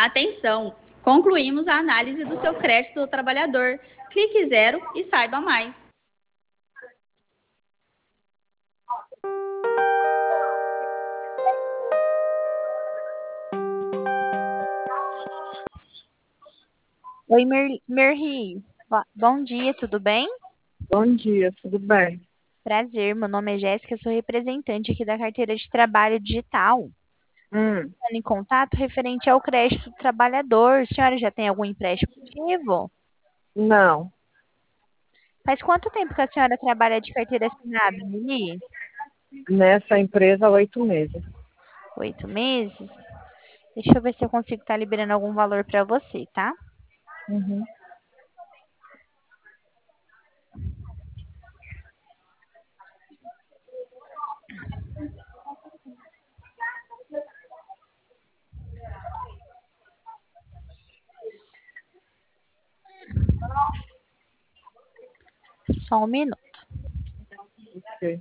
Atenção! Concluímos a análise do seu crédito do trabalhador. Clique zero e saiba mais. Oi, Merri. Bom dia, tudo bem? Bom dia, tudo bem? Prazer, meu nome é Jéssica, sou representante aqui da carteira de trabalho digital. Hum, Estando em contato referente ao crédito do trabalhador. A senhora já tem algum empréstimo ativo? não, Faz quanto tempo que a senhora trabalha de carteira assinada, Merri? nessa empresa há 8 meses. 8 meses? Deixa eu ver se eu consigo estar liberando algum valor para você, tá? Uhum. Só um minuto. Ok.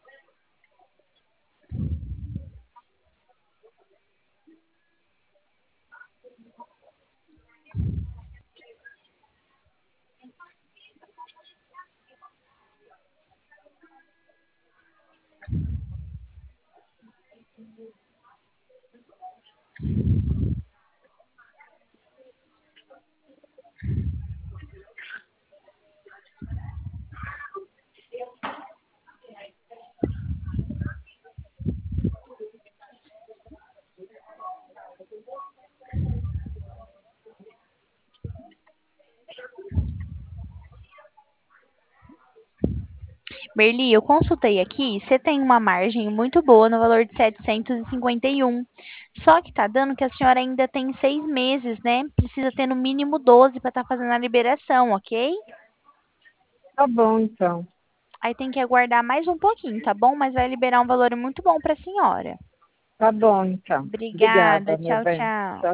Merli, eu consultei aqui, você tem uma margem muito boa no valor de 751. Só que tá dando que a senhora ainda tem 6 meses, né? Precisa ter no mínimo 12 para estar fazendo a liberação, ok? Tá bom, então. Aí tem que aguardar mais um pouquinho, tá bom? Mas vai liberar um valor muito bom para a senhora. Tá bom, então. Obrigada, Obrigada, meu tchau, bem. tchau. Tchau.